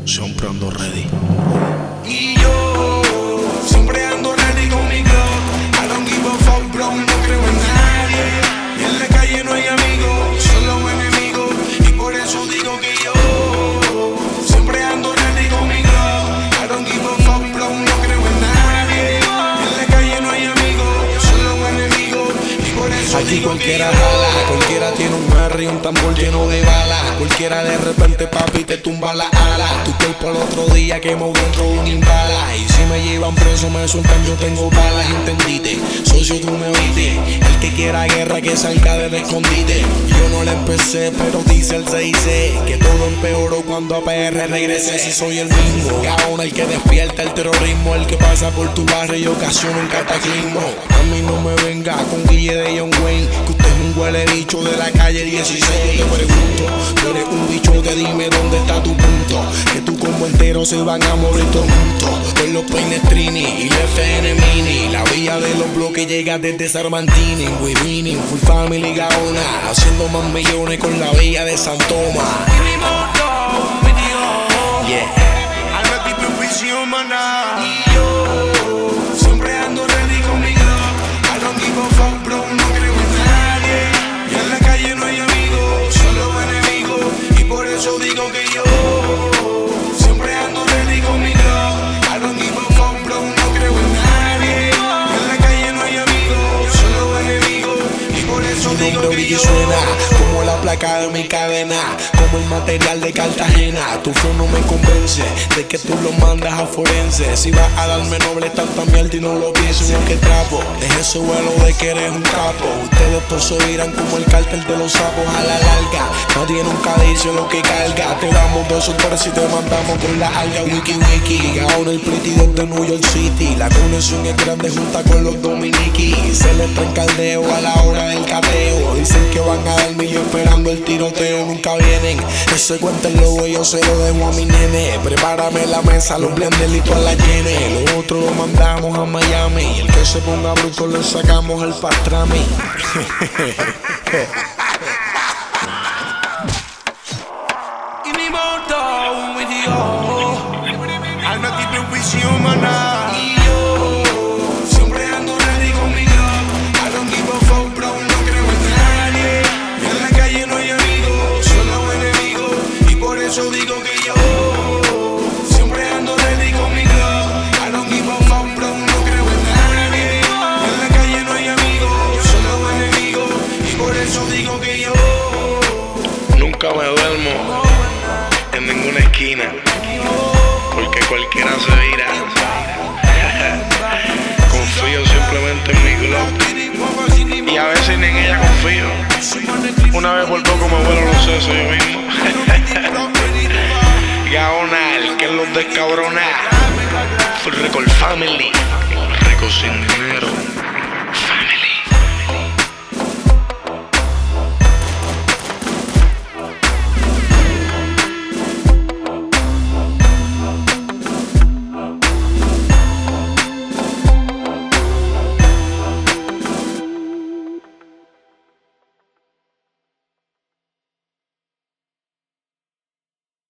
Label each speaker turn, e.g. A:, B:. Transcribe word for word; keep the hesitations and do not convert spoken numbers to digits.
A: Siempre ando ready.
B: Y yo siempre ando ready con mi glow. I don't give a fuck, bro, no creo en nadie. Y en la calle no hay amigos, solo enemigos. Y por eso digo que yo siempre ando ready con mi glow. I don't give a fuck, bro, no creo en nadie. Y en la calle no hay amigos, solo enemigos. Y por eso
C: aquí
B: digo
C: cualquiera
B: que yo
C: jala, cualquiera tiene un R y un tambor lleno de balas. Cualquiera de repente, papi, te tumba la ala. Tu cuerpo al otro día quemó dentro de un impala. Y si me llevan preso, me sueltan, yo tengo balas, ¿entendiste? Socio, tú me oíste. El que quiera guerra, que salga del escondite. Yo no le empecé, pero dice el seis C que todo empeoró cuando a P R regresé. Si soy el mismo, Gaona, el que despierta el terrorismo, el que pasa por tu barrio y ocasiona un cataclismo. A mí no me venga con Guille de John Wayne, que usted es un huele bicho de la calle dieciséis. Yo te pregunto, tú eres un bichote, dime dónde está tu punto. Que tu combo entero se van a morir todos juntos. Con los peines Trini y la F N Mini. La vía de los bloques llega desde Sarmantini. We winning, full family Gaona, haciendo más millones con la vía de San Tomás.
B: yeah. Alma tipo visión, maná. Y yo siempre ando ready con mi glow. I don't give a fuck, bro, no creo en nadie. Y en la calle no hay amigos, solo enemigos. Y por eso digo que yo siempre ando ready con mi glow. I don't give a fuck, bro, no creo en nadie. Y en la calle no hay amigos, solo enemigos. Y por eso
C: Mi
B: digo
C: nombre
B: que
C: brilla y
B: yo
C: suena como la placa de mi cadena, como el material de Cartagena. Tu flow no me convence de que tú lo mandas a forense. Si vas a darme noble tanta mierda y no lo pienso, ni que trapo. Deje ese vuelo de que eres un capo. Ustedes todos se irán como el cártel de los sapos a la larga. Nadie nunca dice lo que carga. Te damos dos sorpresas y te mandamos por la alga. Wiki wiki, Gaona el pretty desde New York City. La conexión es grande junta con los dominiki. Se les trae caldeo a la hora del cateo. Dicen que van a dar millón esperando el tiroteo, nunca vienen. Ese cuenta el lobo, yo se lo dejo a mi nene. Prepárame la mesa, los blenders y todas las llenes. Lo otro lo mandamos a Miami. Y el que se ponga bruto le sacamos el pastrami.
B: y mi moto, mi Dios. Alma tipo visión, maná. Y yo siempre ando ready con mi glow. I don't give a fuck, bro, no creo en nadie. Y en la calle no hay amigos, solo enemigos. Y por eso digo que yo siempre ando ready con mi glow. I don't give a fuck, bro, no creo en nadie. Y en la calle no hay amigos, solo enemigos. Y por eso digo que yo
A: Nunca me duermo en ninguna esquina, porque cualquiera se vira. Confío simplemente en mi glow, y a veces ni en ella confío. Una vez por poco me vuelo los sesos yo mismo. Gaona, el que los descabrona. Full Record Family, Rico sin dinero.